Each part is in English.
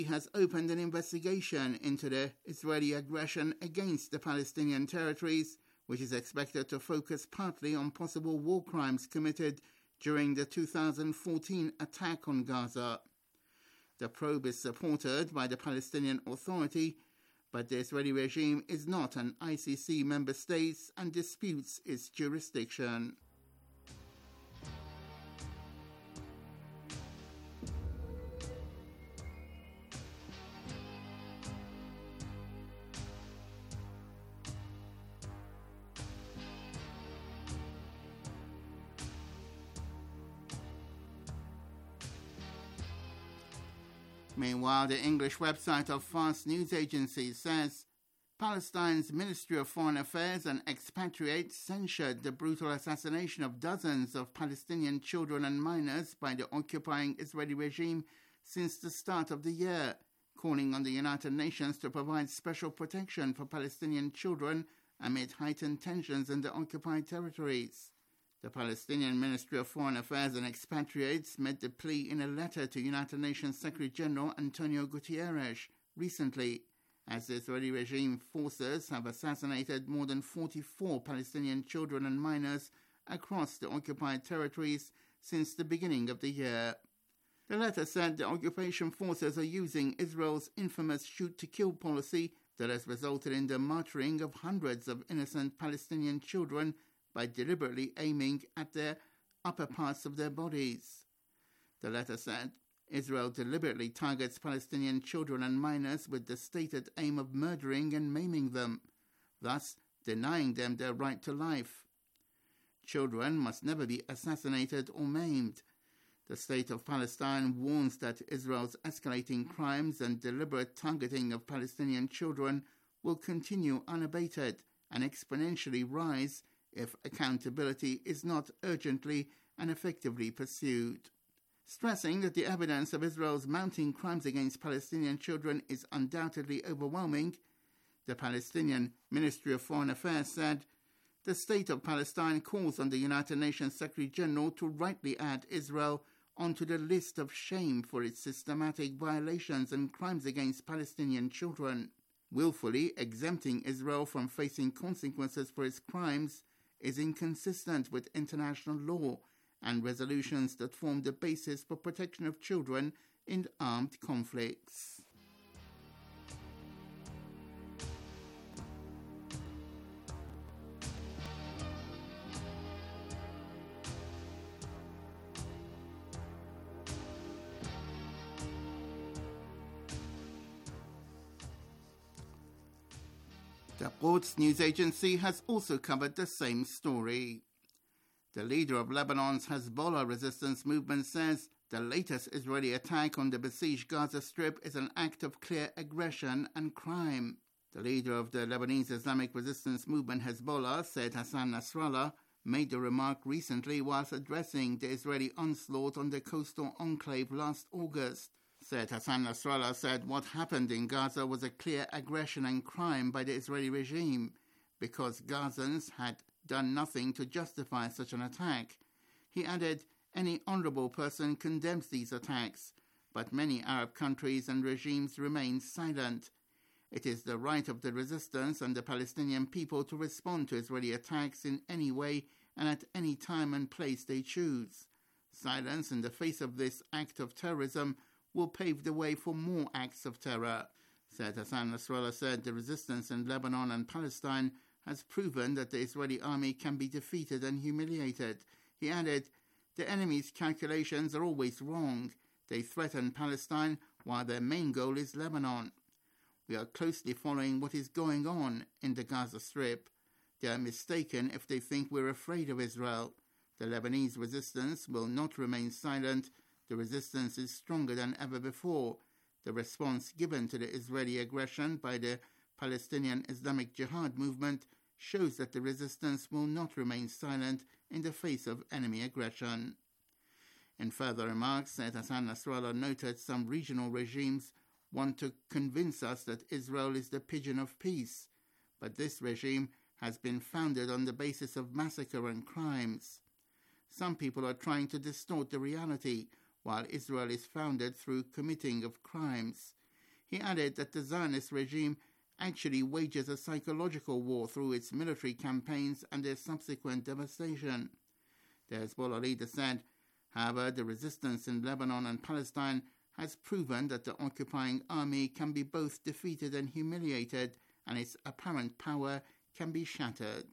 has opened an investigation into the Israeli aggression against the Palestinian territories, which is expected to focus partly on possible war crimes committed during the 2014 attack on Gaza. The probe is supported by the Palestinian Authority, but the Israeli regime is not an ICC member state and disputes its jurisdiction. Meanwhile, the English website of Fast News Agency says Palestine's Ministry of Foreign Affairs and expatriates censured the brutal assassination of dozens of Palestinian children and minors by the occupying Israeli regime since the start of the year, calling on the United Nations to provide special protection for Palestinian children amid heightened tensions in the occupied territories. The Palestinian Ministry of Foreign Affairs and Expatriates made the plea in a letter to United Nations Secretary-General Antonio Guterres recently, as the Israeli regime forces have assassinated more than 44 Palestinian children and minors across the occupied territories since the beginning of the year. The letter said the occupation forces are using Israel's infamous shoot-to-kill policy that has resulted in the martyring of hundreds of innocent Palestinian children by deliberately aiming at the upper parts of their bodies. The letter said Israel deliberately targets Palestinian children and minors with the stated aim of murdering and maiming them, thus denying them their right to life. Children must never be assassinated or maimed. The State of Palestine warns that Israel's escalating crimes and deliberate targeting of Palestinian children will continue unabated and exponentially rise if accountability is not urgently and effectively pursued. Stressing that the evidence of Israel's mounting crimes against Palestinian children is undoubtedly overwhelming, the Palestinian Ministry of Foreign Affairs said, the State of Palestine calls on the United Nations Secretary-General to rightly add Israel onto the list of shame for its systematic violations and crimes against Palestinian children. Willfully exempting Israel from facing consequences for its crimes is inconsistent with international law and resolutions that form the basis for protection of children in armed conflicts. The Quds news agency has also covered the same story. The leader of Lebanon's Hezbollah resistance movement says the latest Israeli attack on the besieged Gaza Strip is an act of clear aggression and crime. The leader of the Lebanese Islamic resistance movement Hezbollah, Said Hassan Nasrallah, made the remark recently whilst addressing the Israeli onslaught on the coastal enclave last August. Said Hassan Nasrallah said what happened in Gaza was a clear aggression and crime by the Israeli regime because Gazans had done nothing to justify such an attack. He added, any honourable person condemns these attacks, but many Arab countries and regimes remain silent. It is the right of the resistance and the Palestinian people to respond to Israeli attacks in any way and at any time and place they choose. Silence in the face of this act of terrorism will pave the way for more acts of terror. Said Hassan Nasrallah said the resistance in Lebanon and Palestine has proven that the Israeli army can be defeated and humiliated. He added, the enemy's calculations are always wrong. They threaten Palestine while their main goal is Lebanon. We are closely following what is going on in the Gaza Strip. They are mistaken if they think we're afraid of Israel. The Lebanese resistance will not remain silent. The resistance is stronger than ever before. The response given to the Israeli aggression by the Palestinian Islamic Jihad movement shows that the resistance will not remain silent in the face of enemy aggression. In further remarks, Said Hassan Nasrallah noted some regional regimes want to convince us that Israel is the pigeon of peace, but this regime has been founded on the basis of massacre and crimes. Some people are trying to distort the reality, while Israel is founded through committing of crimes. He added that the Zionist regime actually wages a psychological war through its military campaigns and their subsequent devastation. The Hezbollah leader said, however, the resistance in Lebanon and Palestine has proven that the occupying army can be both defeated and humiliated, and its apparent power can be shattered.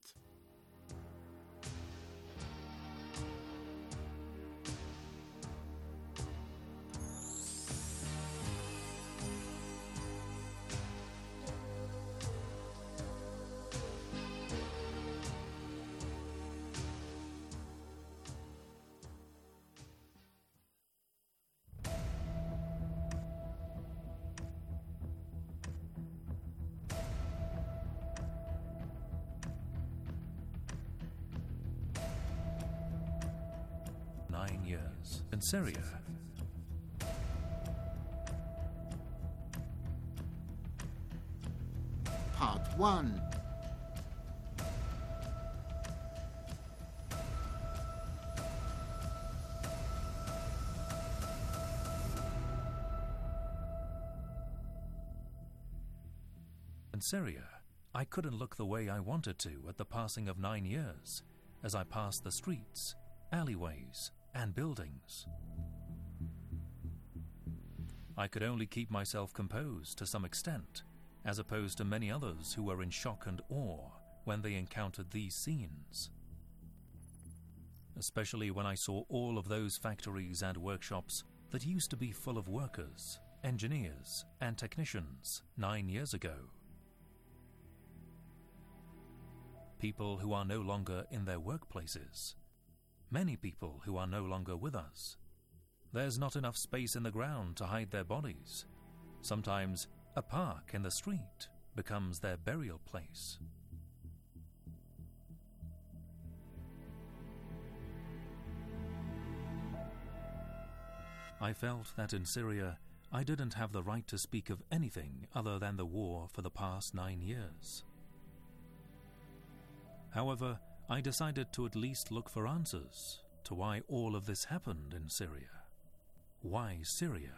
Years in Syria. Part 1. In Syria, I couldn't look the way I wanted to at the passing of 9 years as I passed the streets, alleyways, and buildings. I could only keep myself composed to some extent, as opposed to many others who were in shock and awe when they encountered these scenes. Especially when I saw all of those factories and workshops that used to be full of workers, engineers, and technicians 9 years ago. People who are no longer in their workplaces. Many people who are no longer with us. There's not enough space in the ground to hide their bodies. Sometimes a park in the street becomes their burial place. I felt that in Syria, I didn't have the right to speak of anything other than the war for the past 9 years. However, I decided to at least look for answers to why all of this happened in Syria. Why Syria?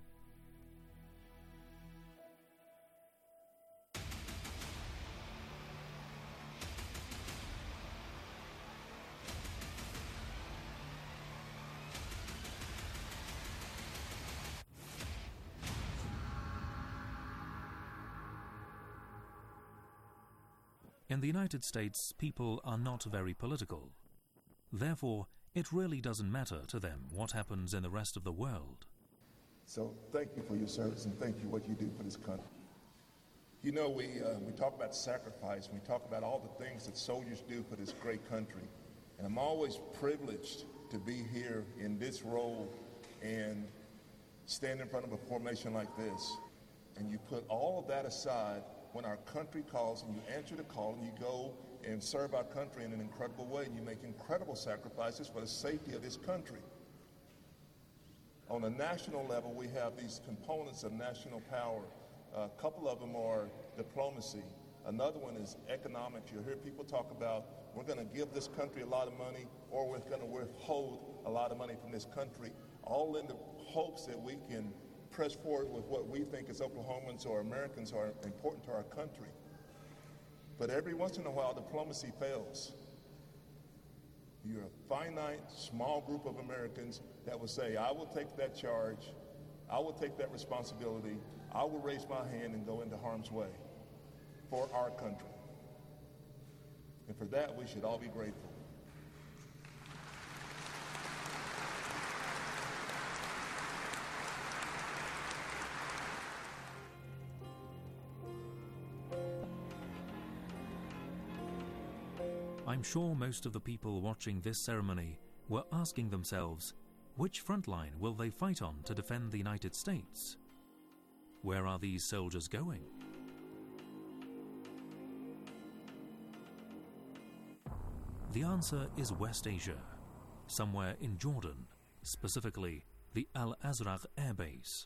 In the United States, people are not very political. Therefore, it really doesn't matter to them what happens in the rest of the world. So thank you for your service and thank you what you do for this country. You know, we talk about sacrifice, we talk about all the things that soldiers do for this great country. And I'm always privileged to be here in this role and stand in front of a formation like this. And you put all of that aside when our country calls and you answer the call and you go and serve our country in an incredible way and you make incredible sacrifices for the safety of this country. On a national level, we have these components of national power. A couple of them are diplomacy. Another one is economics. You'll hear people talk about we're going to give this country a lot of money or we're going to withhold a lot of money from this country, all in the hopes that we can press forward with what we think as Oklahomans or Americans are important to our country. But every once in a while, diplomacy fails. You're a finite, small group of Americans that will say, I will take that charge, I will take that responsibility, I will raise my hand and go into harm's way for our country. And for that, we should all be grateful. I'm sure most of the people watching this ceremony were asking themselves, which front line will they fight on to defend the United States? Where are these soldiers going? The answer is West Asia, somewhere in Jordan, specifically the Al-Azraq Air Base.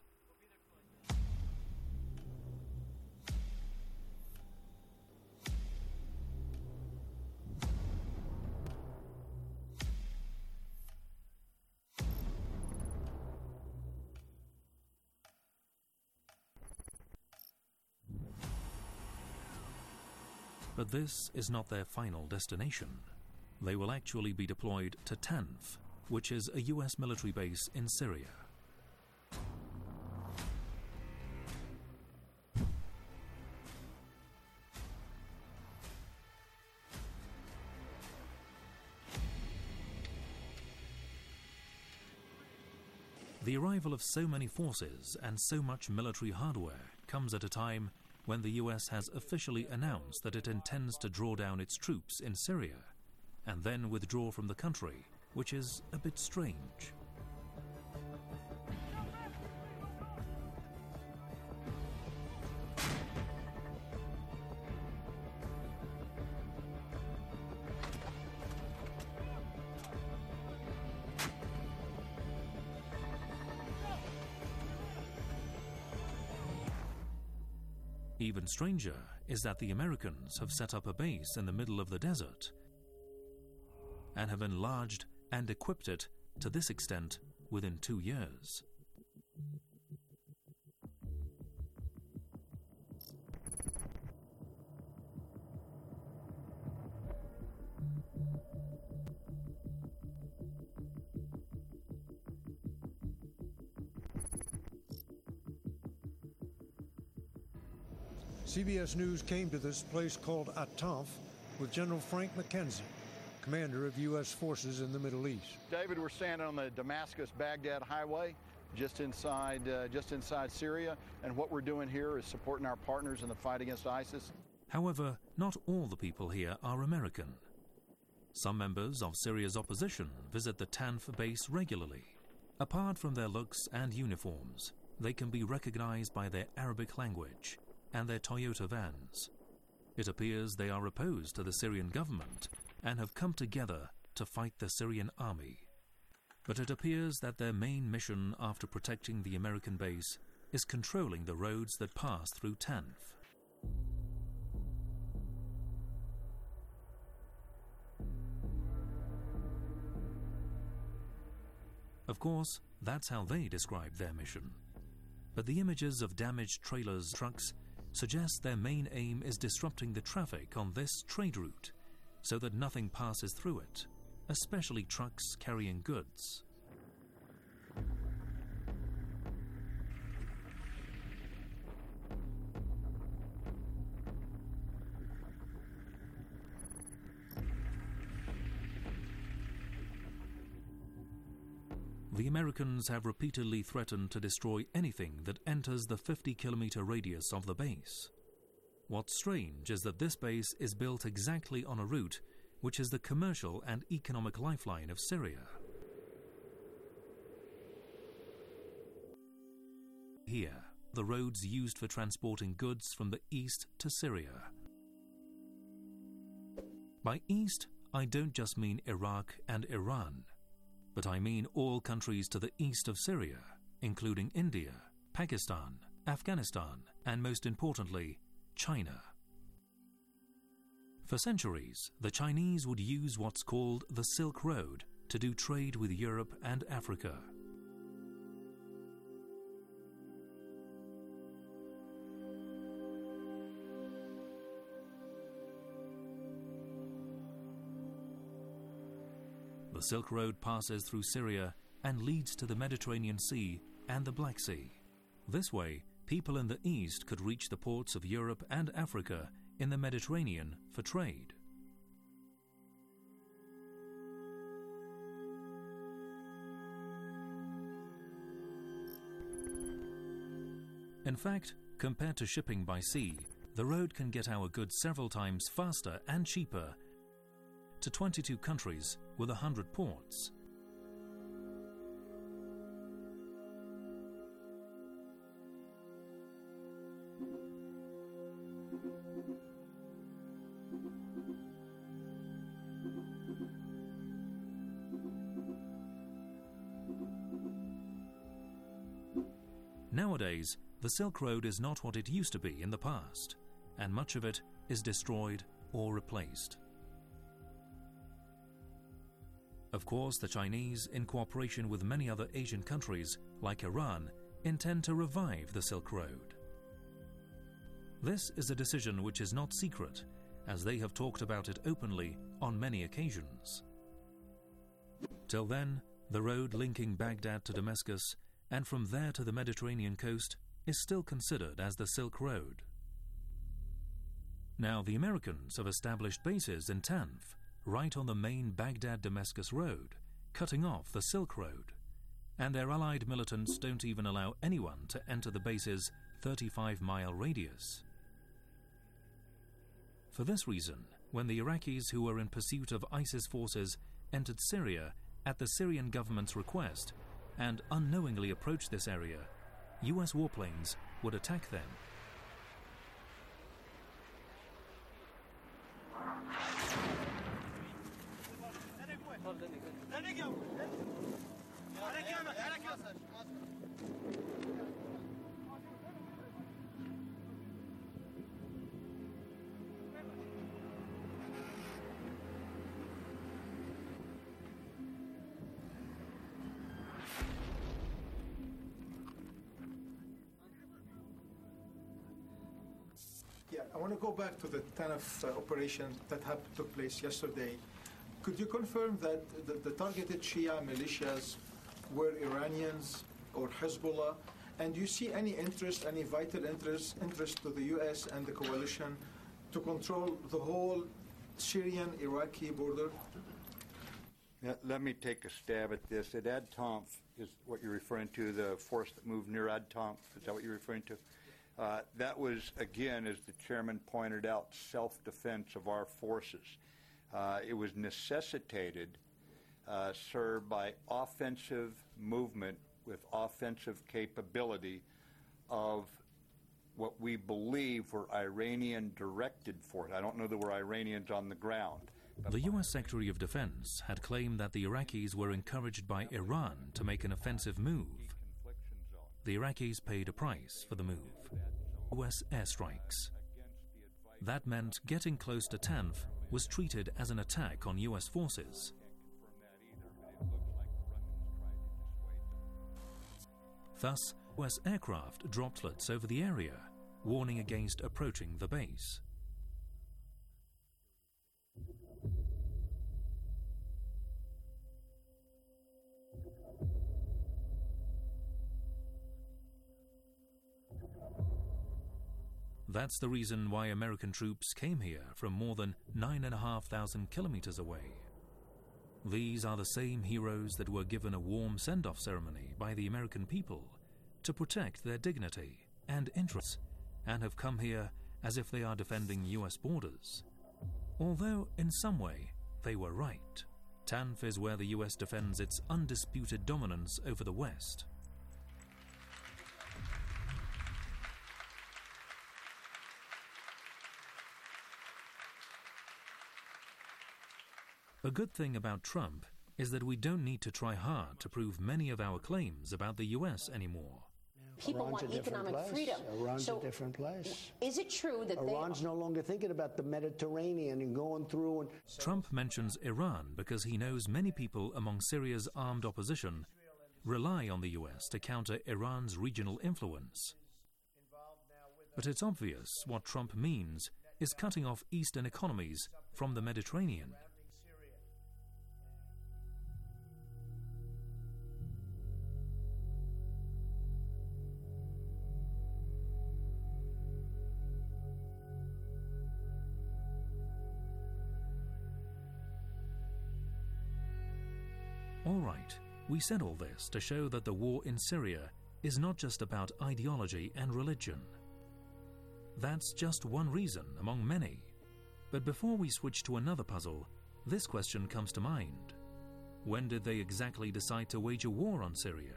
But this is not their final destination. They will actually be deployed to Tanf, which is a US military base in Syria. The arrival of so many forces and so much military hardware comes at a time when the US has officially announced that it intends to draw down its troops in Syria and then withdraw from the country, which is a bit strange. Even stranger is that the Americans have set up a base in the middle of the desert and have enlarged and equipped it to this extent within 2 years. CBS News came to this place called At-Tanf with General Frank McKenzie, commander of U.S. forces in the Middle East. David, we're standing on the Damascus-Baghdad highway, just inside Syria, and what we're doing here is supporting our partners in the fight against ISIS. However, not all the people here are American. Some members of Syria's opposition visit the Tanf base regularly. Apart from their looks and uniforms, they can be recognized by their Arabic language and their Toyota vans. It appears they are opposed to the Syrian government and have come together to fight the Syrian army. But it appears that their main mission after protecting the American base is controlling the roads that pass through Tanf. Of course, that's how they describe their mission. But the images of damaged trailers, trucks, suggest their main aim is disrupting the traffic on this trade route so that nothing passes through it, especially trucks carrying goods. The Americans have repeatedly threatened to destroy anything that enters the 50-kilometer radius of the base. What's strange is that this base is built exactly on a route which is the commercial and economic lifeline of Syria. Here, the roads used for transporting goods from the east to Syria. By east, I don't just mean Iraq and Iran, but I mean all countries to the east of Syria, including India, Pakistan, Afghanistan, and most importantly, China. For centuries, the Chinese would use what's called the Silk Road to do trade with Europe and Africa. The Silk Road passes through Syria and leads to the Mediterranean Sea and the Black Sea. This way, people in the east could reach the ports of Europe and Africa in the Mediterranean for trade. In fact, compared to shipping by sea, the road can get our goods several times faster and cheaper to 22 countries with 100 ports. Nowadays, the Silk Road is not what it used to be in the past, and much of it is destroyed or replaced. Of course, the Chinese, in cooperation with many other Asian countries, like Iran, intend to revive the Silk Road. This is a decision which is not secret, as they have talked about it openly on many occasions. Till then, the road linking Baghdad to Damascus and from there to the Mediterranean coast is still considered as the Silk Road. Now, the Americans have established bases in Tanf, right on the main Baghdad-Damascus road, cutting off the Silk Road, and their allied militants don't even allow anyone to enter the base's 35-mile radius. For this reason, when the Iraqis who were in pursuit of ISIS forces entered Syria at the Syrian government's request and unknowingly approached this area, US warplanes would attack them. Yeah, I want to go back to the Tanf operation that took place yesterday. Could you confirm that the targeted Shia militias were Iranians or Hezbollah? And do you see any interest, any vital interest to the U.S. and the coalition to control the whole Syrian-Iraqi border? Let me take a stab at this. At Ad Tanf is what you're referring to, the force that moved near Ad Tanf. Is that what you're referring to? That was, again, as the chairman pointed out, self-defense of our forces. It was necessitated, sir, by offensive movement with offensive capability of what we believe were Iranian-directed forces. I don't know there were Iranians on the ground. The U.S. Secretary of Defense had claimed that the Iraqis were encouraged by Iran to make an offensive move. The Iraqis paid a price for the move: U.S. airstrikes. That meant getting close to Tanf was treated as an attack on U.S. forces. Thus, U.S. aircraft droplets over the area, warning against approaching the base. That's the reason why American troops came here from more than 9,500 kilometers away. These are the same heroes that were given a warm send-off ceremony by the American people to protect their dignity and interests, and have come here as if they are defending U.S. borders. Although, in some way, they were right. Tanf is where the U.S. defends its undisputed dominance over the West. A good thing about Trump is that we don't need to try hard to prove many of our claims about the U.S. anymore. People want economic freedom. Iran's a different place. Is it true that Iran's no longer thinking about the Mediterranean and going through and... Trump mentions Iran because he knows many people among Syria's armed opposition rely on the U.S. to counter Iran's regional influence. But it's obvious what Trump means is cutting off Eastern economies from the Mediterranean. All right, we said all this to show that the war in Syria is not just about ideology and religion. That's just one reason among many. But before we switch to another puzzle, this question comes to mind. When did they exactly decide to wage a war on Syria?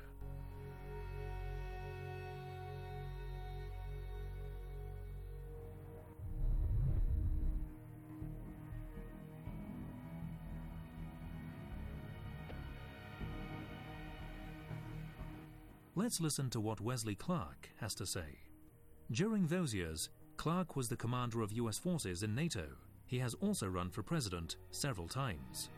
Let's listen to what Wesley Clark has to say. During those years, Clark was the commander of U.S. forces in NATO. He has also run for president several times.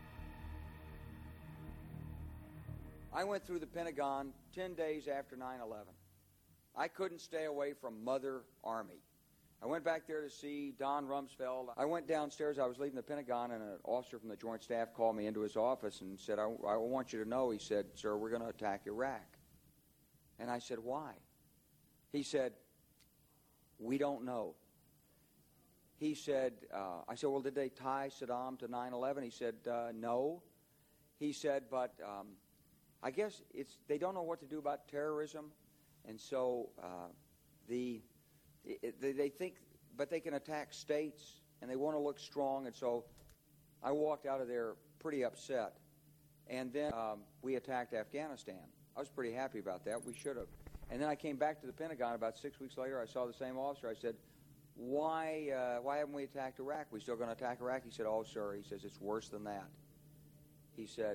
I went through the Pentagon 10 days after 9/11. I couldn't stay away from Mother Army. I went back there to see Don Rumsfeld. I went downstairs. I was leaving the Pentagon, and an officer from the Joint Staff called me into his office and said, I want you to know, he said, sir, we're going to attack Iraq. And I said, why? He said, we don't know. He said, I said, well, did they tie Saddam to 9/11? He said, no. He said, but I guess they don't know what to do about terrorism, and so they think, but they can attack states, and they want to look strong, and so I walked out of there pretty upset. And then we attacked Afghanistan. I was pretty happy about that. We should have. And then I came back to the Pentagon about 6 weeks later. I saw the same officer. I said, why haven't we attacked Iraq? We still going to attack Iraq? He said, oh, sir. He says, it's worse than that. He said,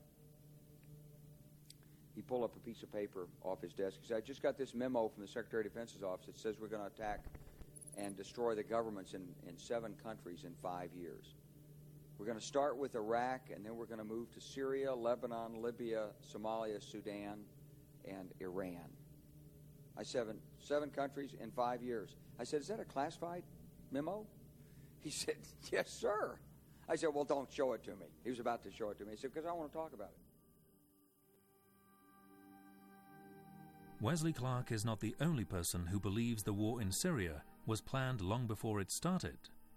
he pulled up a piece of paper off his desk. He said, I just got this memo from the Secretary of Defense's office that says we're going to attack and destroy the governments in 7 countries in 5 years. We're going to start with Iraq, and then we're going to move to Syria, Lebanon, Libya, Somalia, Sudan, and Iran. I said, 7 countries in 5 years. I said, is that a classified memo? He said, yes, sir. I said, well, don't show it to me. He was about to show it to me. He said, because I want to talk about it. Wesley Clark is not the only person who believes the war in Syria was planned long before it started.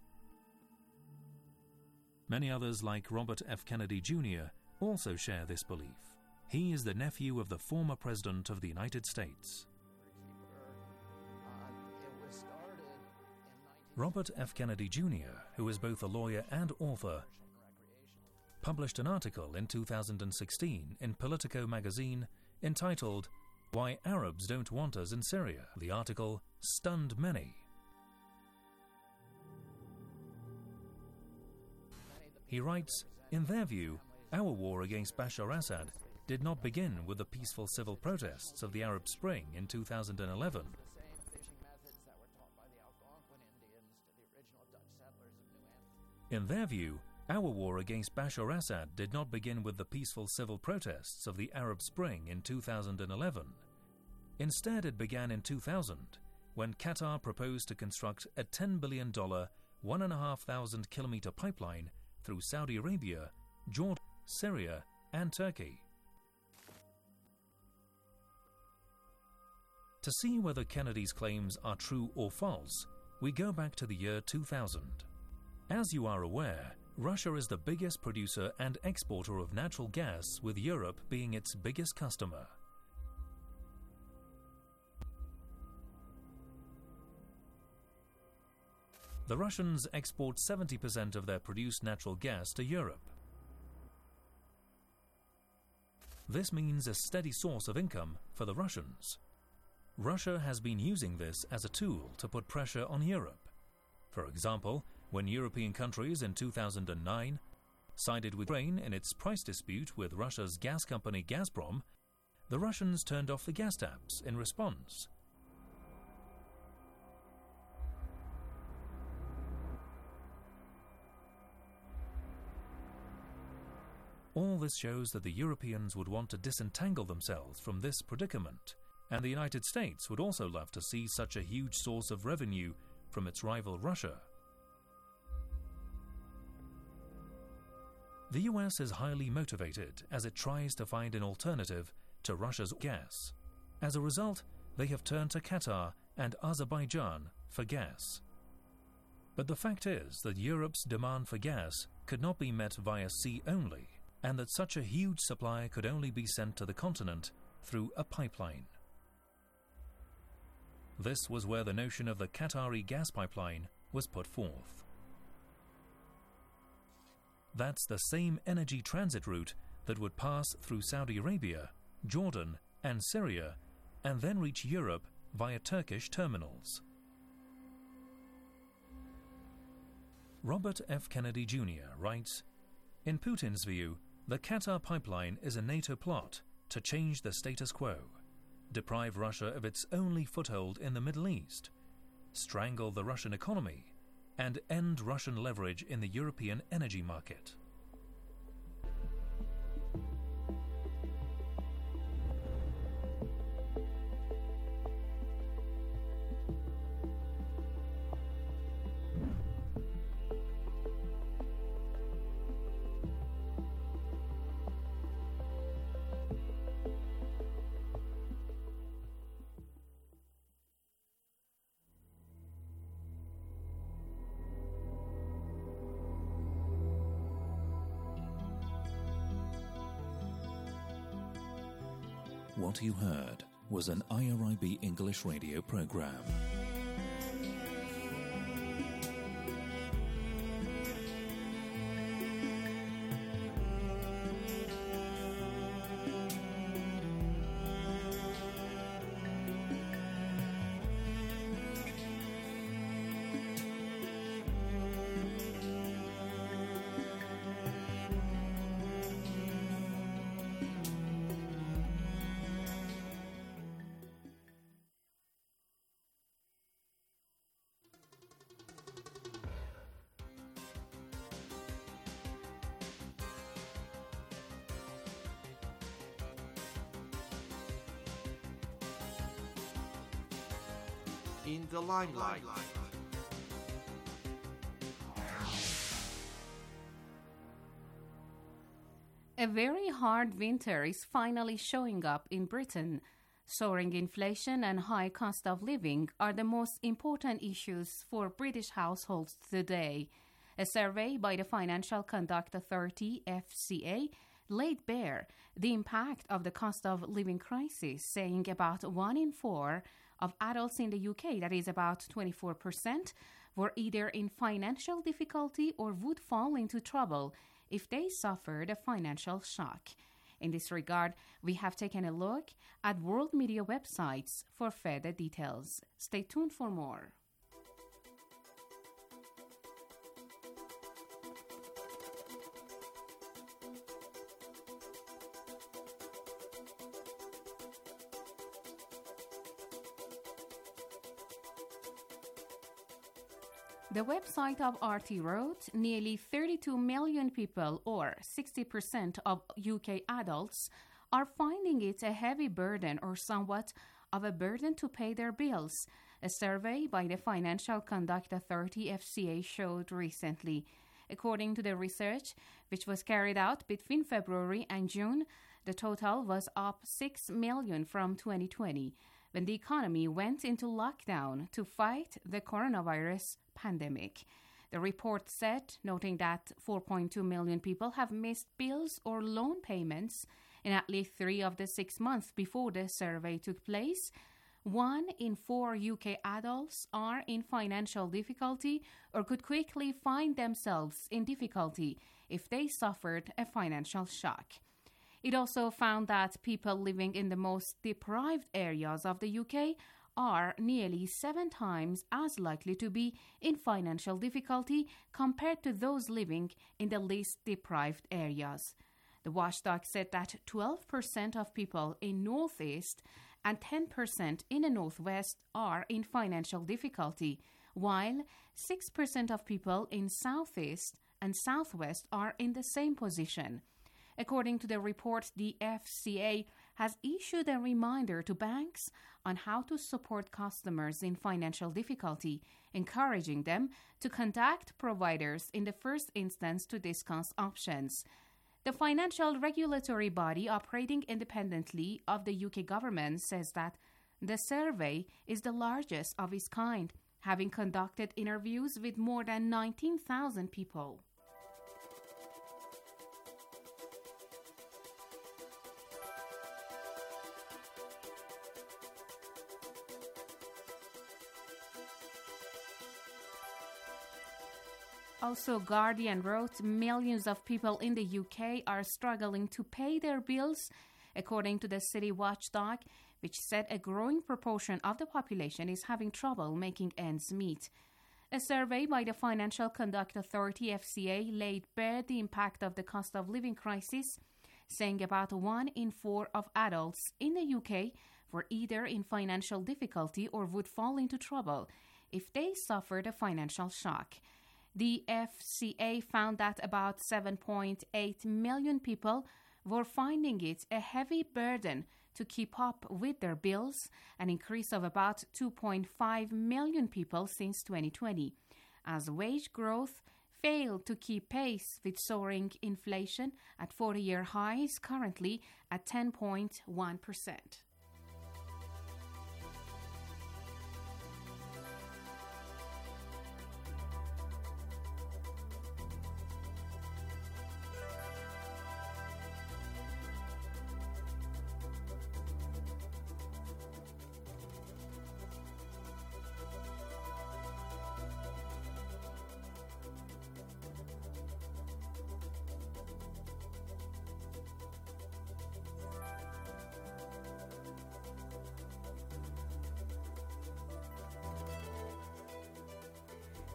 Many others, like Robert F. Kennedy Jr., also share this belief. He is the nephew of the former President of the United States. Robert F. Kennedy Jr., who is both a lawyer and author, published an article in 2016 in Politico magazine entitled Why Arabs Don't Want Us in Syria. The article stunned many. He writes, in their view, our war against Bashar Assad did not begin with the peaceful civil protests of the Arab Spring in 2011. In their view, our war against Bashar Assad did not begin with the peaceful civil protests of the Arab Spring in 2011. Instead, it began in 2000, when Qatar proposed to construct a $10 billion, 1,500-kilometer pipeline through Saudi Arabia, Jordan, Syria, and Turkey. To see whether Kennedy's claims are true or false, we go back to the year 2000. As you are aware, Russia is the biggest producer and exporter of natural gas, with Europe being its biggest customer. The Russians export 70% of their produced natural gas to Europe. This means a steady source of income for the Russians. Russia has been using this as a tool to put pressure on Europe. For example, when European countries in 2009 sided with Ukraine in its price dispute with Russia's gas company Gazprom, the Russians turned off the gas taps in response. All this shows that the Europeans would want to disentangle themselves from this predicament, and the United States would also love to see such a huge source of revenue from its rival Russia. The US is highly motivated as it tries to find an alternative to Russia's gas. As a result, they have turned to Qatar and Azerbaijan for gas. But the fact is that Europe's demand for gas could not be met via sea only, and that such a huge supply could only be sent to the continent through a pipeline. This was where the notion of the Qatari gas pipeline was put forth. That's the same energy transit route that would pass through Saudi Arabia, Jordan, and Syria, and then reach Europe via Turkish terminals. Robert F. Kennedy Jr. writes, in Putin's view, the Qatar pipeline is a NATO plot to change the status quo, deprive Russia of its only foothold in the Middle East, strangle the Russian economy, and end Russian leverage in the European energy market. What you heard was an IRIB English radio program. In the limelight. A very hard winter is finally showing up in Britain. Soaring inflation and high cost of living are the most important issues for British households today. A survey by the Financial Conduct Authority, FCA, laid bare the impact of the cost of living crisis, saying about 1 in 4 of adults in the UK, that is about 24%, were either in financial difficulty or would fall into trouble if they suffered a financial shock. In this regard, we have taken a look at world media websites for further details. Stay tuned for more. The website of RT wrote nearly 32 million people, or 60% of UK adults, are finding it a heavy burden or somewhat of a burden to pay their bills. A survey by the Financial Conduct Authority, FCA, showed recently. According to the research, which was carried out between February and June, the total was up 6 million from 2020, when the economy went into lockdown to fight the coronavirus pandemic. The report said, noting that 4.2 million people have missed bills or loan payments in at least 3 of the 6 months before the survey took place. 1 in 4 UK adults are in financial difficulty or could quickly find themselves in difficulty if they suffered a financial shock. It also found that people living in the most deprived areas of the UK are nearly 7 times as likely to be in financial difficulty compared to those living in the least deprived areas. The watchdog said that 12% of people in North East and 10% in the North West are in financial difficulty, while 6% of people in South East and South West are in the same position. According to the report, the FCA has issued a reminder to banks on how to support customers in financial difficulty, encouraging them to contact providers in the first instance to discuss options. The financial regulatory body operating independently of the UK government says that the survey is the largest of its kind, having conducted interviews with more than 19,000 people. Also, Guardian wrote, millions of people in the UK are struggling to pay their bills, according to the city watchdog, which said a growing proportion of the population is having trouble making ends meet. A survey by the Financial Conduct Authority, FCA, laid bare the impact of the cost of living crisis, saying about 1 in 4 of adults in the UK were either in financial difficulty or would fall into trouble if they suffered a financial shock. The FCA found that about 7.8 million people were finding it a heavy burden to keep up with their bills, an increase of about 2.5 million people since 2020, as wage growth failed to keep pace with soaring inflation at 40-year highs, currently at 10.1%.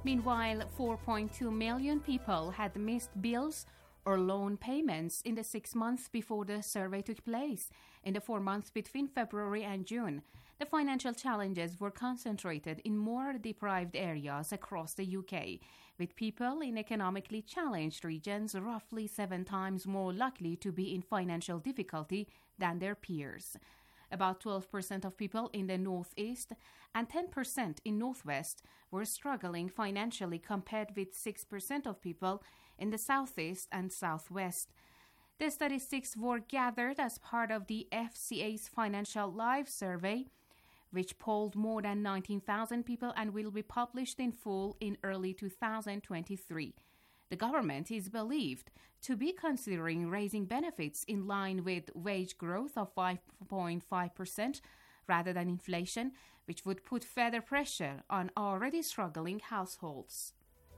Meanwhile, 4.2 million people had missed bills or loan payments in the 6 months before the survey took place. In the 4 months between February and June, the financial challenges were concentrated in more deprived areas across the UK, with people in economically challenged regions roughly 7 times more likely to be in financial difficulty than their peers. About 12% of people in the Northeast and 10% in Northwest were struggling financially, compared with 6% of people in the Southeast and Southwest. The statistics were gathered as part of the FCA's Financial Lives Survey, which polled more than 19,000 people and will be published in full in early 2023. The government is believed to be considering raising benefits in line with wage growth of 5.5% rather than inflation, which would put further pressure on already struggling households.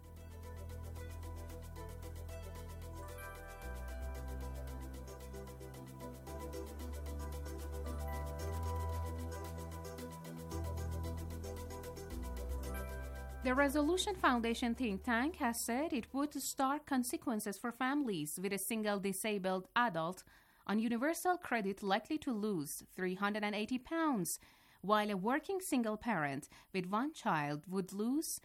The Resolution Foundation think tank has said it would start consequences for families with a single disabled adult on universal credit likely to lose £380, while a working single parent with 1 child would lose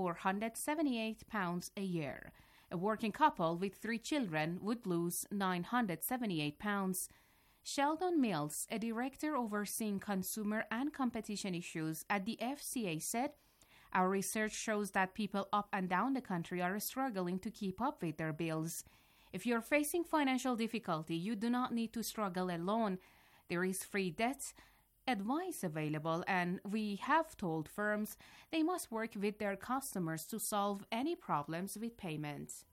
£478 a year. A working couple with 3 children would lose £978. Sheldon Mills, a director overseeing consumer and competition issues at the FCA, said, "Our research shows that people up and down the country are struggling to keep up with their bills. If you're facing financial difficulty, you do not need to struggle alone. There is free debt advice available, and we have told firms they must work with their customers to solve any problems with payments."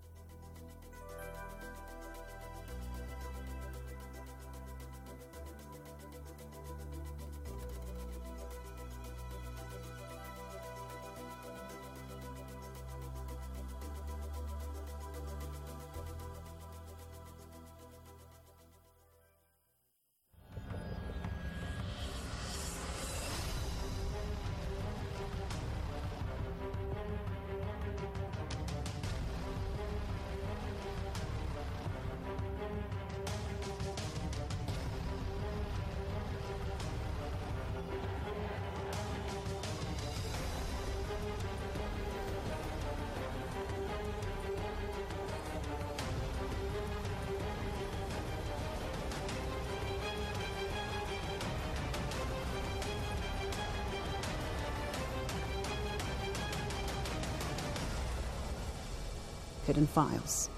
Hidden Files.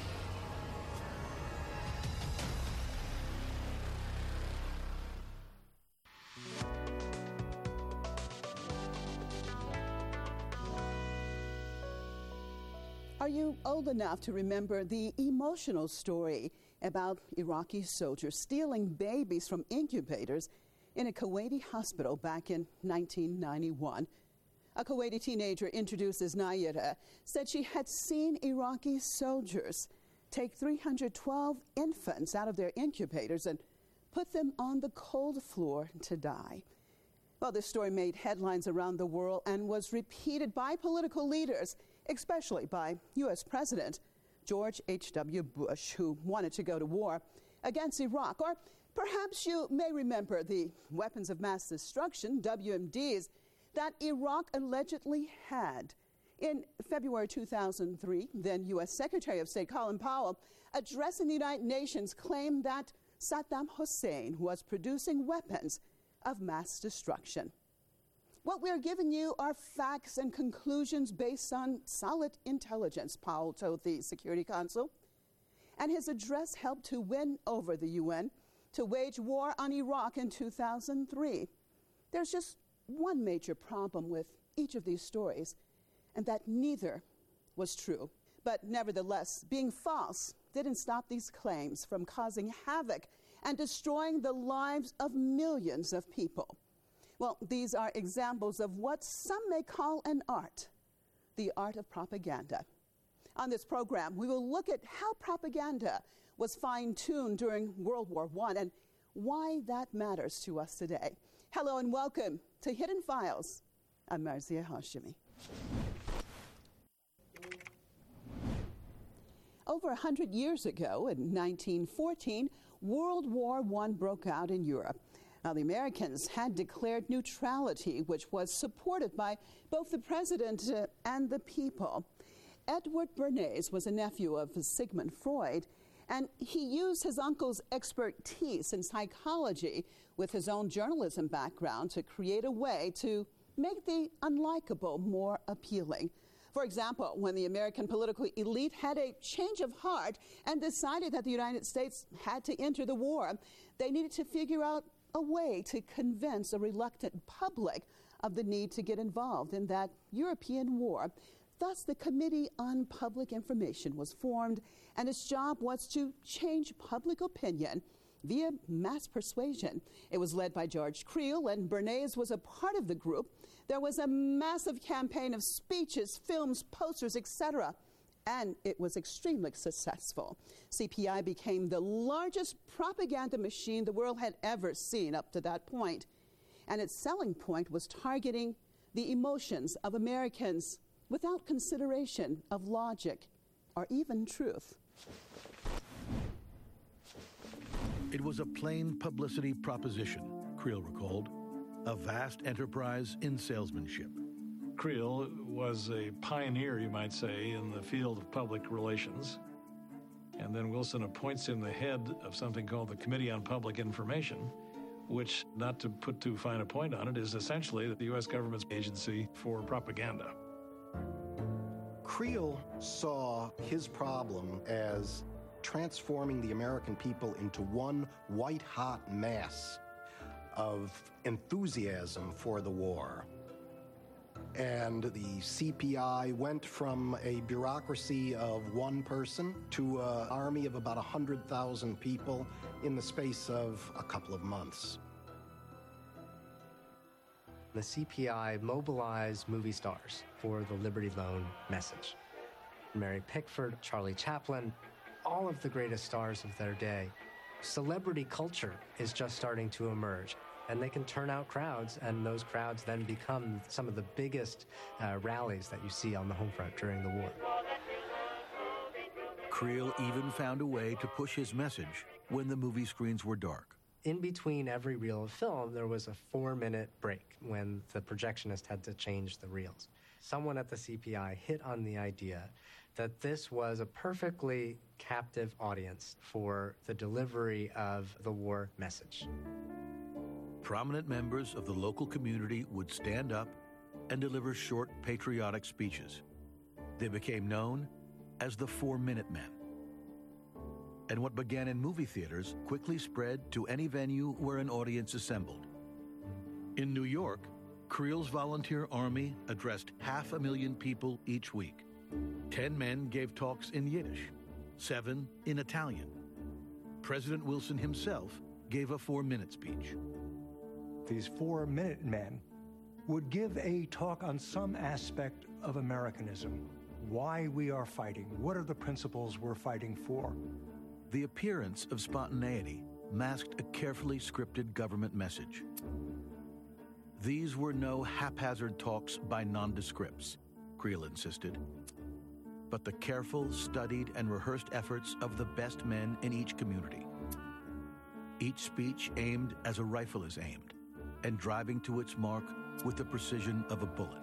Are you old enough to remember the emotional story about Iraqi soldiers stealing babies from incubators in a Kuwaiti hospital back in 1991? A Kuwaiti teenager introduced as Nayira said she had seen Iraqi soldiers take 312 infants out of their incubators and put them on the cold floor to die. Well, this story made headlines around the world and was repeated by political leaders, especially by U.S. President George H.W. Bush, who wanted to go to war against Iraq. Or perhaps you may remember the weapons of mass destruction, WMDs, that Iraq allegedly had. In February 2003, then U.S. Secretary of State Colin Powell, addressing the United Nations, claimed that Saddam Hussein was producing weapons of mass destruction. What we're giving you are facts and conclusions based on solid intelligence, Powell told the Security Council. And his address helped to win over the UN to wage war on Iraq in 2003. There's just one major problem with each of these stories, and that neither was true. But nevertheless, being false didn't stop these claims from causing havoc and destroying the lives of millions of people. Well, these are examples of what some may call an art, the art of propaganda. On this program, we will look at how propaganda was fine-tuned during World War I and why that matters to us today. Hello and welcome to Hidden Files. I'm Marzia Hashimi. Over 100 years ago, in 1914, World War I broke out in Europe. Now, the Americans had declared neutrality, which was supported by both the president and the people. Edward Bernays was a nephew of Sigmund Freud, and he used his uncle's expertise in psychology with his own journalism background to create a way to make the unlikable more appealing. For example, when the American political elite had a change of heart and decided that the United States had to enter the war, they needed to figure out a way to convince a reluctant public of the need to get involved in that European war. Thus, the Committee on Public Information was formed, and its job was to change public opinion via mass persuasion. It was led by George Creel, and Bernays was a part of the group. There was a massive campaign of speeches, films, posters, etc., and it was extremely successful. CPI became the largest propaganda machine the world had ever seen up to that point, and its selling point was targeting the emotions of Americans without consideration of logic or even truth. It was a plain publicity proposition, Creel recalled, a vast enterprise in salesmanship. Creel was a pioneer, you might say, in the field of public relations. And then Wilson appoints him the head of something called the Committee on Public Information, which, not to put too fine a point on it, is essentially the U.S. government's agency for propaganda. Creel saw his problem as transforming the American people into one white-hot mass of enthusiasm for the war. And the CPI went from a bureaucracy of one person to an army of about 100,000 people in the space of a couple of months. The CPI mobilized movie stars for the Liberty Loan message. Mary Pickford, Charlie Chaplin, all of the greatest stars of their day. Celebrity culture is just starting to emerge, and they can turn out crowds, and those crowds then become some of the biggest rallies that you see on the home front during the war. Creel even found a way to push his message when the movie screens were dark. In between every reel of film, there was a 4-minute break when the projectionist had to change the reels. Someone at the CPI hit on the idea that this was a perfectly captive audience for the delivery of the war message. Prominent members of the local community would stand up and deliver short patriotic speeches. They became known as the 4-Minute Men. And what began in movie theaters quickly spread to any venue where an audience assembled. In New York, Creel's volunteer army addressed 500,000 people each week. 10 men gave talks in Yiddish, 7 in Italian. President Wilson himself gave a 4-minute speech. These 4-minute men would give a talk on some aspect of Americanism, why we are fighting, what are the principles we're fighting for. The appearance of spontaneity masked a carefully scripted government message. These were no haphazard talks by nondescripts, Creel insisted, but the careful, studied, and rehearsed efforts of the best men in each community. Each speech aimed as a rifle is aimed, and driving to its mark with the precision of a bullet.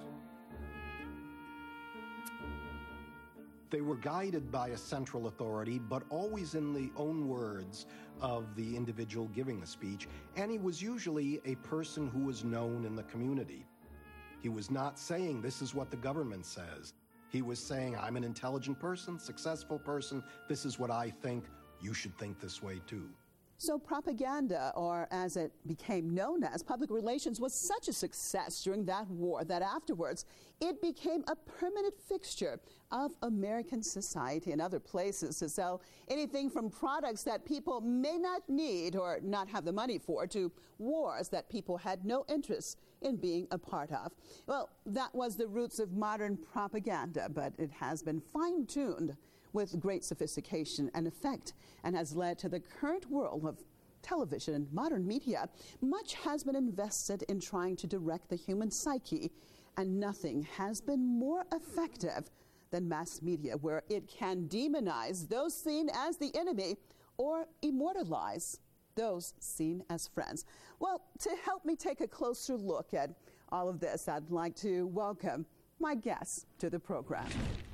They were guided by a central authority, but always in the own words of the individual giving the speech, and he was usually a person who was known in the community. He was not saying, this is what the government says. He was saying, I'm an intelligent person, successful person, this is what I think, you should think this way too. So propaganda, or as it became known as, public relations, was such a success during that war that afterwards it became a permanent fixture of American society and other places to sell anything from products that people may not need or not have the money for to wars that people had no interest in being a part of. Well, that was the roots of modern propaganda, but it has been fine-tuned with great sophistication and effect, and has led to the current world of television and modern media. Much has been invested in trying to direct the human psyche, and nothing has been more effective than mass media, where it can demonize those seen as the enemy or immortalize those seen as friends. Well, to help me take a closer look at all of this, I'd like to welcome my guests to the program.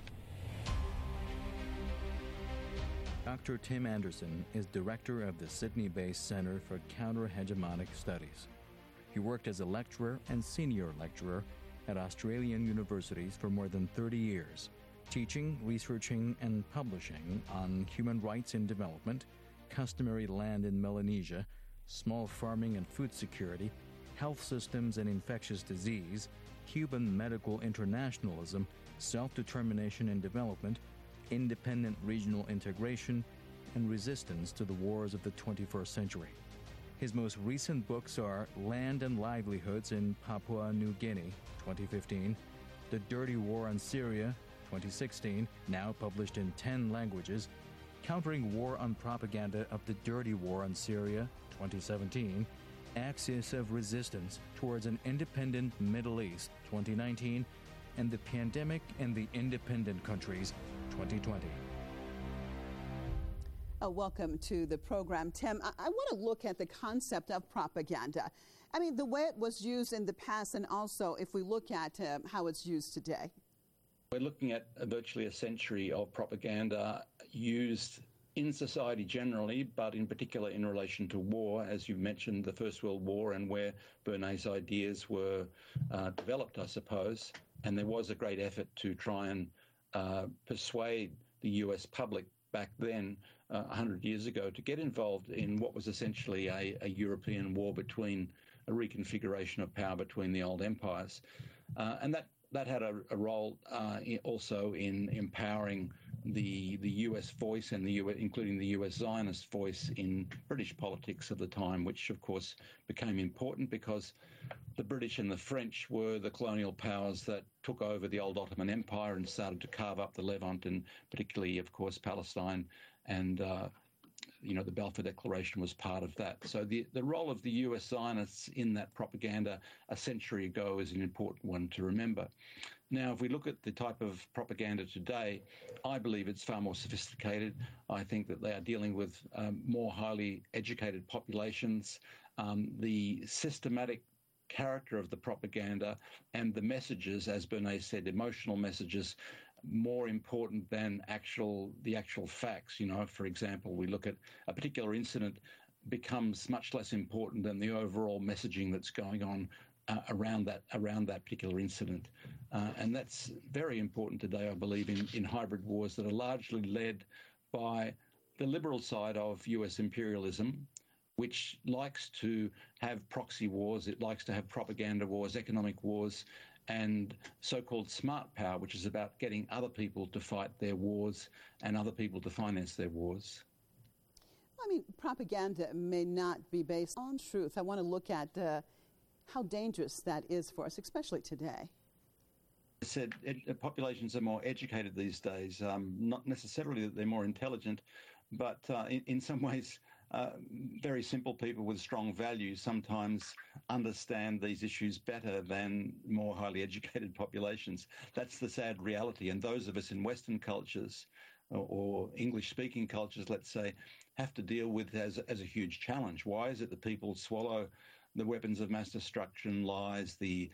Dr. Tim Anderson is director of the Sydney-based Center for Counter-Hegemonic Studies. He worked as a lecturer and senior lecturer at Australian universities for more than 30 years, teaching, researching, and publishing on human rights in development, customary land in Melanesia, small farming and food security, health systems and infectious disease, Cuban medical internationalism, self-determination and development, independent regional integration, and resistance to the wars of the 21st century. His most recent books are Land and Livelihoods in Papua New Guinea, 2015, The Dirty War on Syria, 2016, now published in 10 languages, Countering War on Propaganda of the Dirty War on Syria, 2017, Axis of Resistance Towards an Independent Middle East, 2019, and The Pandemic and the Independent Countries, 2020. Welcome to the program, Tim. I want to look at the concept of propaganda. I mean, the way it was used in the past, and also if we look at how it's used today. We're looking at virtually a century of propaganda used in society generally, but in particular in relation to war, as you mentioned, the First World War, and where Bernays' ideas were developed, I suppose. And there was a great effort to try and persuade the US public back then, 100 years ago, to get involved in what was essentially a European war between a reconfiguration of power between the old empires. And that had a role also in empowering the US voice and including the US Zionist voice in British politics of the time, which of course became important because the British and the French were the colonial powers that took over the old Ottoman Empire and started to carve up the Levant, and particularly, of course, Palestine. And the Balfour Declaration was part of that. So the role of the US Zionists in that propaganda a century ago is an important one to remember. Now, if we look at the type of propaganda today, I believe it's far more sophisticated. I think that they are dealing with more highly educated populations. The systematic character of the propaganda and the messages, as Bernays said, emotional messages, more important than the actual facts. For example, we look at a particular incident becomes much less important than the overall messaging that's going on around that particular incident. And that's very important today, I believe, in hybrid wars that are largely led by the liberal side of US imperialism, which likes to have proxy wars, it likes to have propaganda wars, economic wars, and so-called smart power, which is about getting other people to fight their wars and other people to finance their wars. I mean, propaganda may not be based on truth. I want to look at how dangerous that is for us, especially today. I said populations are more educated these days, not necessarily that they're more intelligent, but in some ways very simple people with strong values sometimes understand these issues better than more highly educated populations. That's the sad reality. And those of us in Western cultures or English-speaking cultures, let's say, have to deal with as a huge challenge. Why is it that people swallow the weapons of mass destruction, lies, the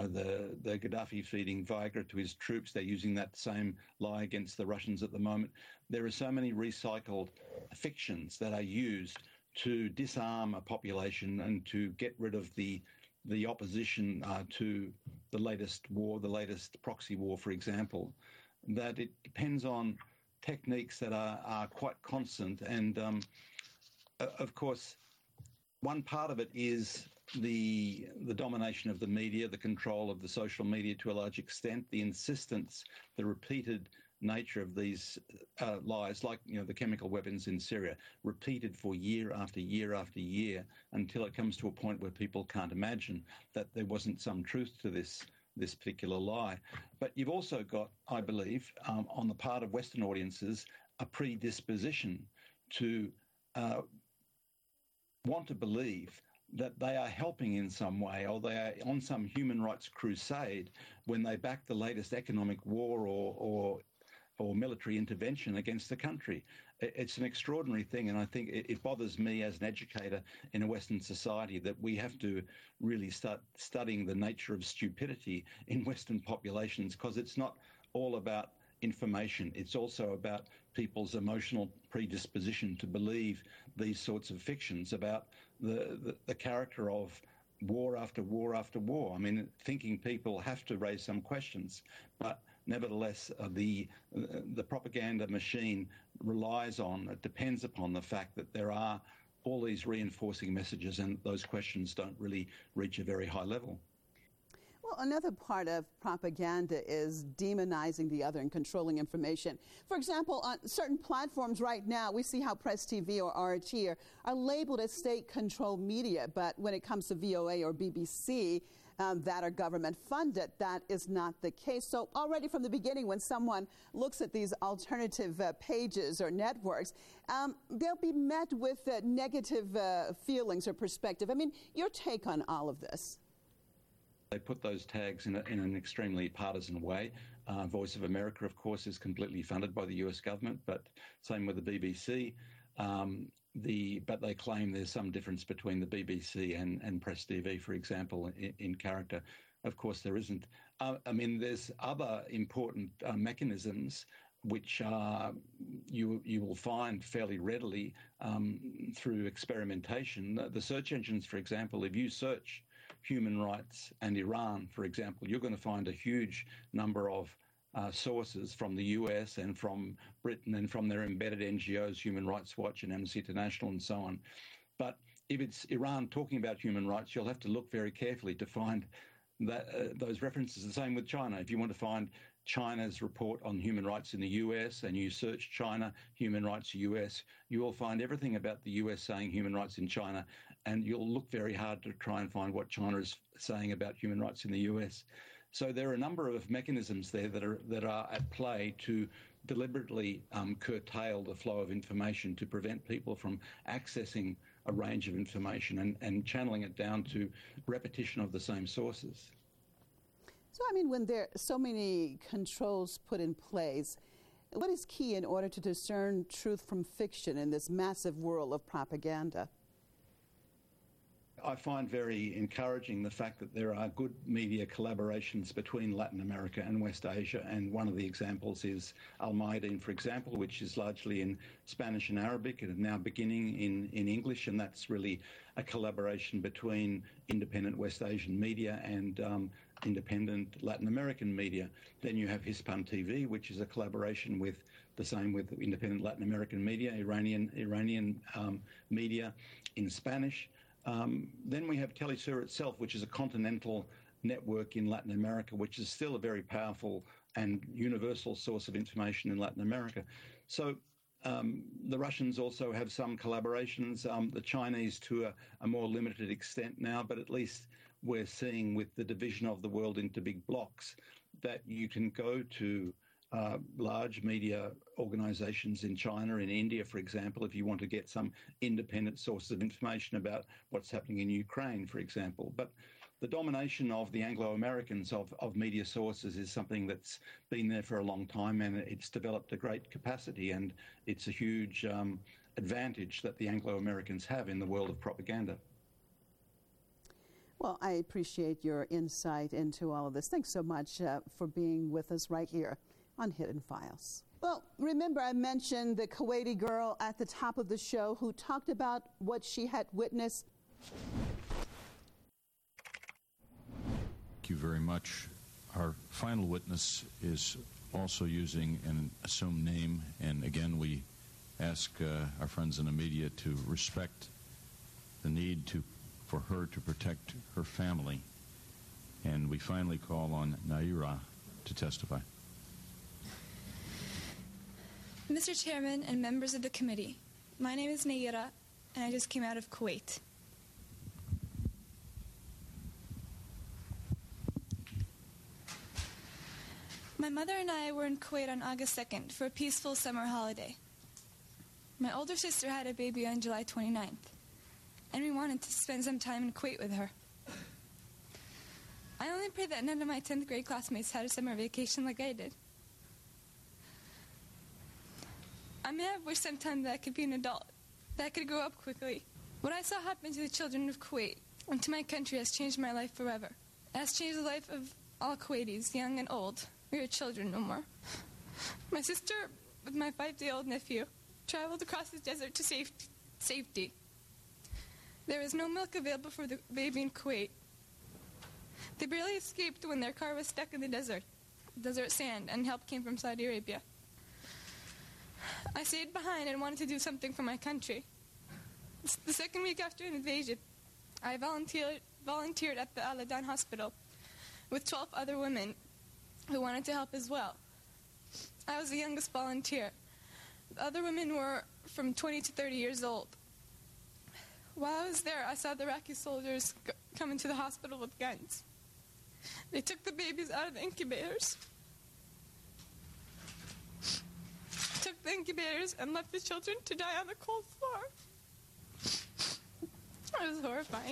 Gaddafi feeding Viagra to his troops? They're using that same lie against the Russians at the moment. There are so many recycled fictions that are used to disarm a population and to get rid of the opposition to the latest war, the latest proxy war, for example, that it depends on techniques that are quite constant. And of course, one part of it is the domination of the media, the control of the social media to a large extent, the insistence, the repeated nature of these lies, like the chemical weapons in Syria, repeated for year after year after year until it comes to a point where people can't imagine that there wasn't some truth to this particular lie. But you've also got, I believe, on the part of Western audiences, a predisposition to want to believe that they are helping in some way, or they are on some human rights crusade when they back the latest economic war or military intervention against the country. It's an extraordinary thing, and I think it bothers me as an educator in a Western society that we have to really start studying the nature of stupidity in Western populations, because it's not all about information. It's also about people's emotional predisposition to believe these sorts of fictions about the character of war after war after war. I mean, thinking people have to raise some questions, but nevertheless, the propaganda machine depends upon the fact that there are all these reinforcing messages, and those questions don't really reach a very high level. Well, another part of propaganda is demonizing the other and controlling information. For example, on certain platforms right now, we see how Press TV or RT are labeled as state-controlled media, but when it comes to VOA or BBC, that are government-funded, that is not the case. So already from the beginning, when someone looks at these alternative pages or networks, they'll be met with negative feelings or perspective. I mean, your take on all of this? They put those tags in an extremely partisan way. Voice of America, of course, is completely funded by the US government, but same with the BBC. But they claim there's some difference between the BBC and Press TV, for example, in character. Of course, there isn't. I mean, there's other important mechanisms which you will find fairly readily through experimentation. The search engines, for example, if you search human rights and Iran, for example, you're going to find a huge number of sources from the US and from Britain and from their embedded NGOs, Human Rights Watch and Amnesty International and so on. But if it's Iran talking about human rights, you'll have to look very carefully to find that those references. The same with China. If you want to find China's report on human rights in the US and you search China, human rights US, you will find everything about the US saying human rights in China, and you'll look very hard to try and find what China is saying about human rights in the US. So there are a number of mechanisms there that are at play to deliberately curtail the flow of information, to prevent people from accessing a range of information and channeling it down to repetition of the same sources. So, I mean, when there are so many controls put in place, what is key in order to discern truth from fiction in this massive world of propaganda? I find very encouraging the fact that there are good media collaborations between Latin America and West Asia, and one of the examples is Al Mayadeen, for example, which is largely in Spanish and Arabic and now beginning in English, and that's really a collaboration between independent West Asian media and independent Latin American media. Then you have Hispan TV, which is a collaboration with independent Latin American media, Iranian media in Spanish. Then we have Telesur itself, which is a continental network in Latin America, which is still a very powerful and universal source of information in Latin America. So the Russians also have some collaborations, the Chinese to a more limited extent now, but at least we're seeing with the division of the world into big blocks that you can go to large media organizations in China, in India, for example, if you want to get some independent sources of information about what's happening in Ukraine, for example. But the domination of the Anglo-Americans of media sources is something that's been there for a long time, and it's developed a great capacity, and it's a huge advantage that the Anglo-Americans have in the world of propaganda. Well, I appreciate your insight into all of this. Thanks so much for being with us right here on Hidden Files. Well, remember I mentioned the Kuwaiti girl at the top of the show who talked about what she had witnessed. Thank you very much. Our final witness is also using an assumed name, and again we ask our friends in the media to respect the need for her to protect her family. And we finally call on Naira to testify. Mr. Chairman and members of the committee, my name is Naira, and I just came out of Kuwait. My mother and I were in Kuwait on August 2nd for a peaceful summer holiday. My older sister had a baby on July 29th. and we wanted to spend some time in Kuwait with her. I only pray that none of my 10th grade classmates had a summer vacation like I did. I may have wished sometime that I could be an adult, that I could grow up quickly. What I saw happen to the children of Kuwait and to my country has changed my life forever. It has changed the life of all Kuwaitis, young and old. We are children no more. My sister, with my 5-day-old nephew, traveled across the desert to safety. There was no milk available for the baby in Kuwait. They barely escaped when their car was stuck in the desert sand, and help came from Saudi Arabia. I stayed behind and wanted to do something for my country. The second week after an invasion, I volunteered at the Al-Adan hospital with 12 other women who wanted to help as well. I was the youngest volunteer. The other women were from 20 to 30 years old. While I was there, I saw the Iraqi soldiers come into the hospital with guns. They took the babies out of the incubators. Took the incubators and left the children to die on the cold floor. It was horrifying.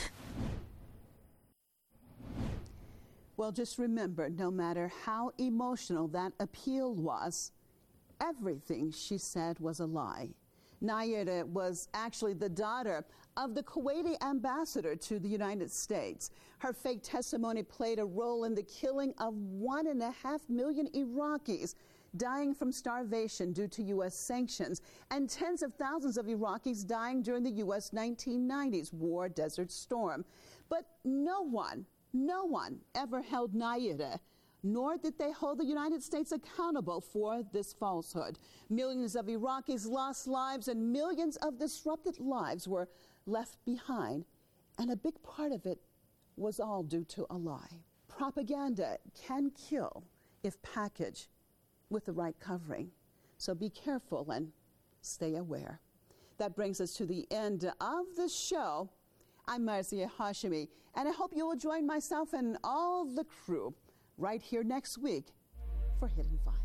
Well, just remember, no matter how emotional that appeal was, everything she said was a lie. Nayirah was actually the daughter of the Kuwaiti ambassador to the United States. Her fake testimony played a role in the killing of 1.5 million Iraqis dying from starvation due to U.S. sanctions, and tens of thousands of Iraqis dying during the U.S. 1990s war Desert Storm. But no one ever held Nayirah, nor did they hold the United States accountable for this falsehood. Millions of Iraqis lost lives, and millions of disrupted lives were left behind, and a big part of it was all due to a lie. Propaganda can kill if packaged with the right covering. So be careful and stay aware. That brings us to the end of the show. I'm Marzieh Hashemi, and I hope you will join myself and all the crew right here next week for Hidden Files.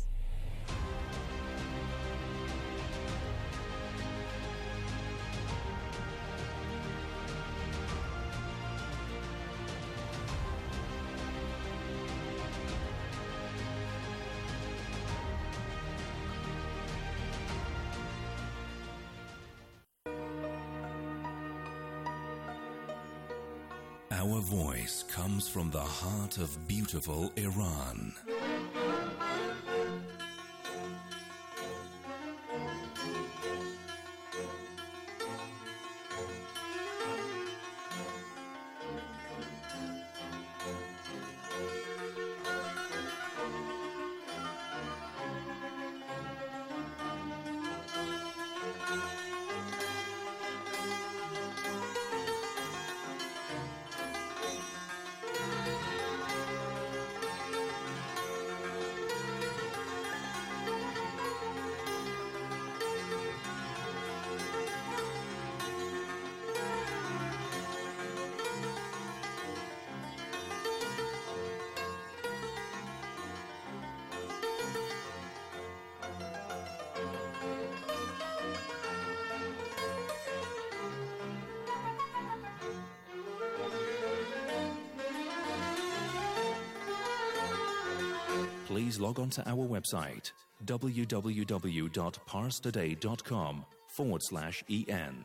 Our voice comes from the heart of beautiful Iran. Please log on to our website, www.parstoday.com/en.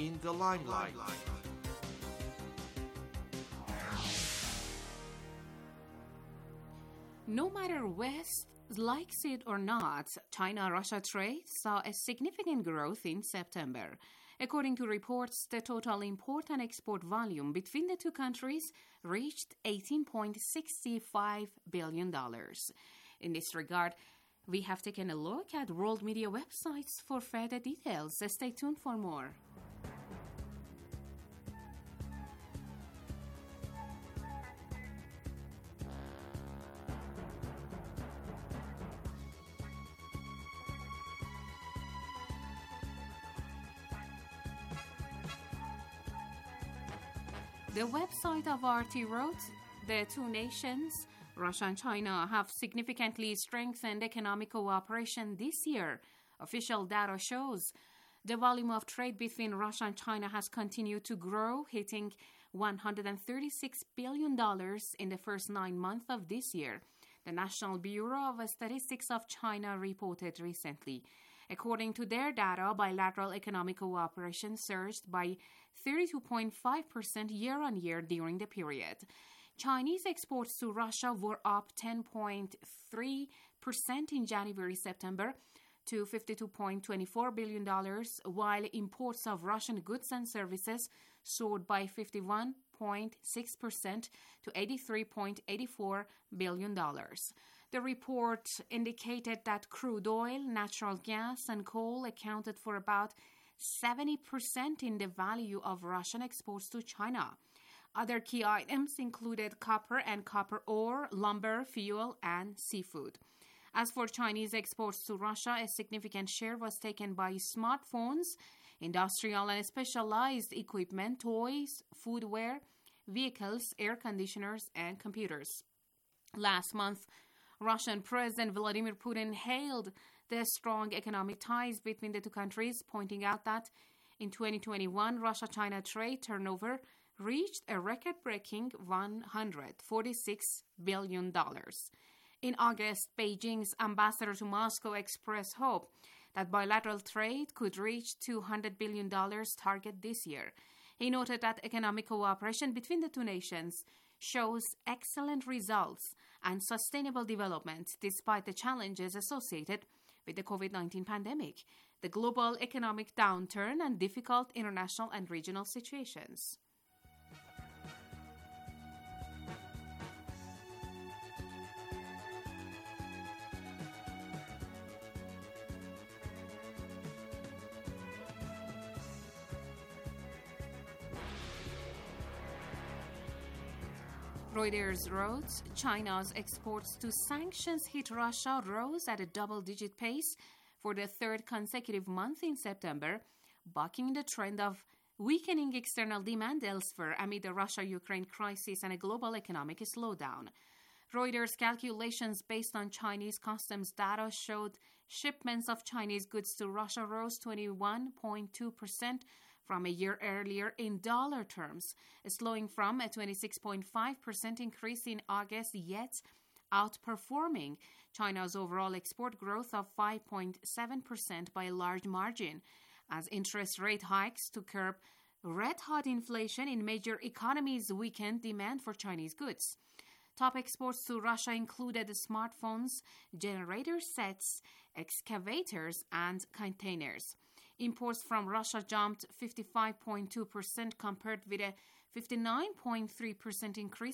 In the Limelight. No matter West likes it or not, China-Russia trade saw a significant growth in September. According to reports, the total import and export volume between the two countries reached $18.65 billion. In this regard, we have taken a look at world media websites for further details. Stay tuned for more. The website of RT wrote, the two nations, Russia and China, have significantly strengthened economic cooperation this year. Official data shows the volume of trade between Russia and China has continued to grow, hitting $136 billion in the first 9 months of this year, the National Bureau of Statistics of China reported recently. According to their data, bilateral economic cooperation surged by 32.5% year-on-year during the period. Chinese exports to Russia were up 10.3% in January-September to $52.24 billion, while imports of Russian goods and services soared by 51.6% to $83.84 billion. The report indicated that crude oil, natural gas, and coal accounted for about 70% in the value of Russian exports to China. Other key items included copper and copper ore, lumber, fuel, and seafood. As for Chinese exports to Russia, a significant share was taken by smartphones, industrial and specialized equipment, toys, foodware, vehicles, air conditioners, and computers. Last month, Russian President Vladimir Putin hailed the strong economic ties between the two countries, pointing out that in 2021, Russia-China trade turnover reached a record-breaking $146 billion. In August, Beijing's ambassador to Moscow expressed hope that bilateral trade could reach $200 billion target this year. He noted that economic cooperation between the two nations shows excellent results and sustainable development despite the challenges associated with the COVID-19 pandemic, the global economic downturn, and difficult international and regional situations. Reuters wrote, China's exports to sanctions-hit Russia rose at a double-digit pace for the third consecutive month in September, bucking the trend of weakening external demand elsewhere amid the Russia-Ukraine crisis and a global economic slowdown. Reuters' calculations based on Chinese customs data showed shipments of Chinese goods to Russia rose 21.2% from a year earlier in dollar terms, slowing from a 26.5% increase in August, yet outperforming China's overall export growth of 5.7% by a large margin, as interest rate hikes to curb red-hot inflation in major economies weakened demand for Chinese goods. Top exports to Russia included smartphones, generator sets, excavators, and containers. Imports from Russia jumped 55.2% compared with a 59.3% increase